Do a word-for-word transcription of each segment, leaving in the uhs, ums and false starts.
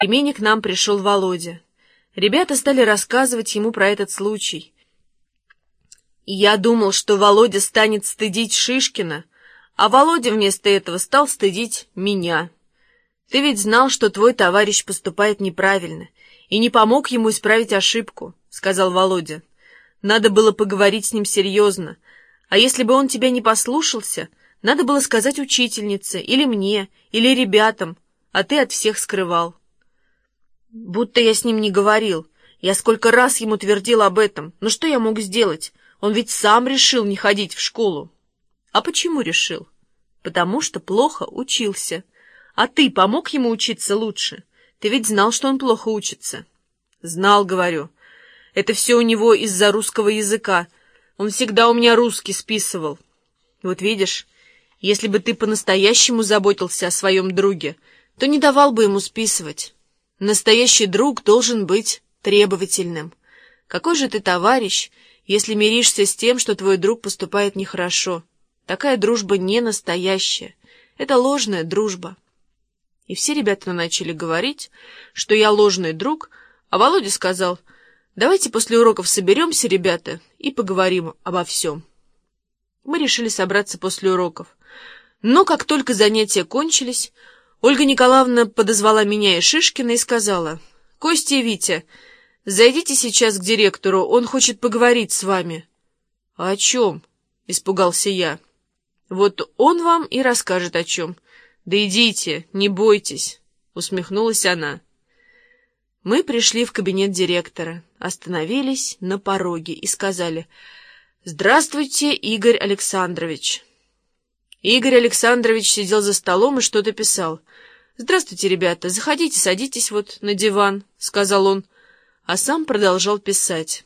перемене к нам пришел Володя. Ребята стали рассказывать ему про этот случай. И я думал, что Володя станет стыдить Шишкина, а Володя вместо этого стал стыдить меня. Ты ведь знал, что твой товарищ поступает неправильно, и не помог ему исправить ошибку, — сказал Володя. Надо было поговорить с ним серьезно, а если бы он тебя не послушался, надо было сказать учительнице, или мне, или ребятам, а ты от всех скрывал. Будто я с ним не говорил. Я сколько раз ему твердил об этом. Но что я мог сделать? Он ведь сам решил не ходить в школу. А почему решил? Потому что плохо учился. А ты помог ему учиться лучше? Ты ведь знал, что он плохо учится. Знал, говорю. Это все у него из-за русского языка. Он всегда у меня русский списывал. Вот видишь, если бы ты по-настоящему заботился о своем друге, то не давал бы ему списывать. Настоящий друг должен быть требовательным. Какой же ты товарищ, если миришься с тем, что твой друг поступает нехорошо? Такая дружба не настоящая. Это ложная дружба. И все ребята начали говорить, что я ложный друг, а Володя сказал: давайте после уроков соберемся, ребята, и поговорим обо всем. Мы решили собраться после уроков. Но как только занятия кончились, Ольга Николаевна подозвала меня и Шишкина и сказала: «Костя и Витя, зайдите сейчас к директору, он хочет поговорить с вами». «А о чем?» — испугался я. «Вот он вам и расскажет о чем». «Да идите, не бойтесь», — усмехнулась она. Мы пришли в кабинет директора, остановились на пороге и сказали: «Здравствуйте, Игорь Александрович». Игорь Александрович сидел за столом и что-то писал. «Здравствуйте, ребята, заходите, садитесь вот на диван», — сказал он, а сам продолжал писать.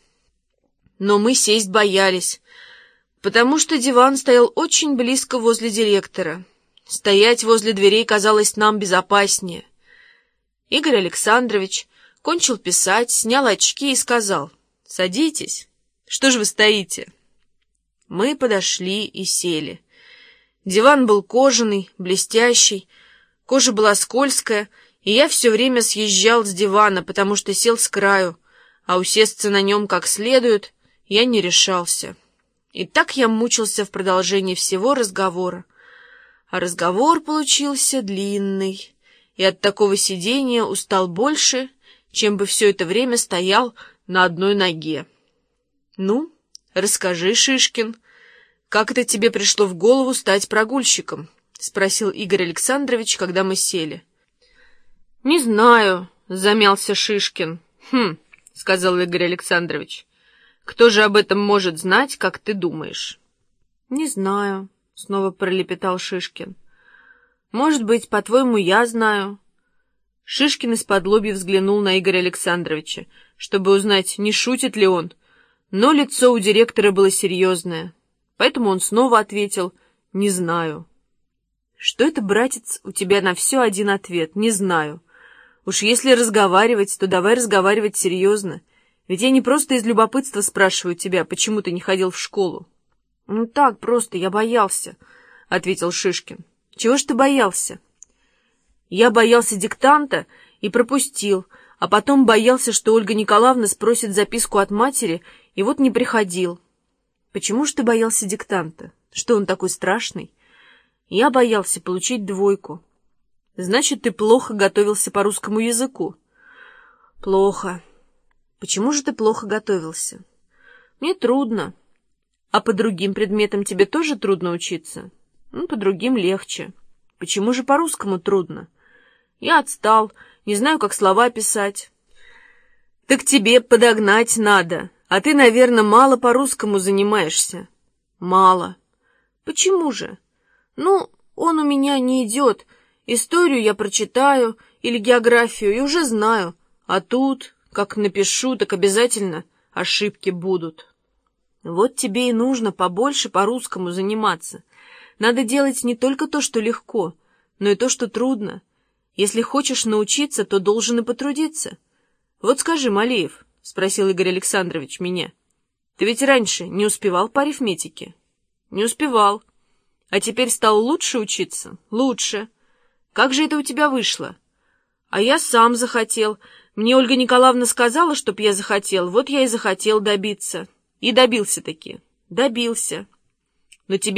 Но мы сесть боялись, потому что диван стоял очень близко возле директора. Стоять возле дверей казалось нам безопаснее. Игорь Александрович кончил писать, снял очки и сказал: «Садитесь. Что же вы стоите?» Мы подошли и сели. Диван был кожаный, блестящий, кожа была скользкая, и я все время съезжал с дивана, потому что сел с краю, а усесться на нем как следует я не решался. И так я мучился в продолжении всего разговора. А разговор получился длинный, и от такого сидения устал больше, чем бы все это время стоял на одной ноге. «Ну, расскажи, Шишкин, как это тебе пришло в голову стать прогульщиком?» — спросил Игорь Александрович, когда мы сели. «Не знаю», — замялся Шишкин. «Хм», — сказал Игорь Александрович, — «кто же об этом может знать, как ты думаешь?» «Не знаю», — снова пролепетал Шишкин. «Может быть, по-твоему, я знаю?» Шишкин исподлобья взглянул на Игоря Александровича, чтобы узнать, не шутит ли он, но лицо у директора было серьезное, поэтому он снова ответил: «Не знаю». «Что это, братец, у тебя на все один ответ? Не знаю. Уж если разговаривать, то давай разговаривать серьезно, ведь я не просто из любопытства спрашиваю тебя, почему ты не ходил в школу». «Ну так, просто я боялся», — ответил Шишкин. «Чего ж ты боялся?» «Я боялся диктанта и пропустил, а потом боялся, что Ольга Николаевна спросит записку от матери, и вот не приходил». «Почему ж ты боялся диктанта? Что, он такой страшный?» «Я боялся получить двойку». «Значит, ты плохо готовился по русскому языку?» «Плохо». «Почему же ты плохо готовился?» «Мне трудно». «А по другим предметам тебе тоже трудно учиться?» «Ну, по другим легче». «Почему же по-русскому трудно?» «Я отстал, не знаю, как слова писать». «Так тебе подогнать надо, а ты, наверное, мало по-русскому занимаешься». «Мало». «Почему же?» «Ну, он у меня не идет. Историю я прочитаю или географию и уже знаю, а тут, как напишу, так обязательно ошибки будут». «Вот тебе и нужно побольше по-русскому заниматься. Надо делать не только то, что легко, но и то, что трудно. Если хочешь научиться, то должен и потрудиться. Вот скажи, Малеев, — спросил Игорь Александрович меня, — ты ведь раньше не успевал по арифметике?» «Не успевал. А теперь стал лучше учиться?» «Лучше. Как же это у тебя вышло?» А я сам захотел. Мне Ольга Николаевна сказала, чтоб я захотел, вот я и захотел добиться. И добился-таки. Добился. Но тебе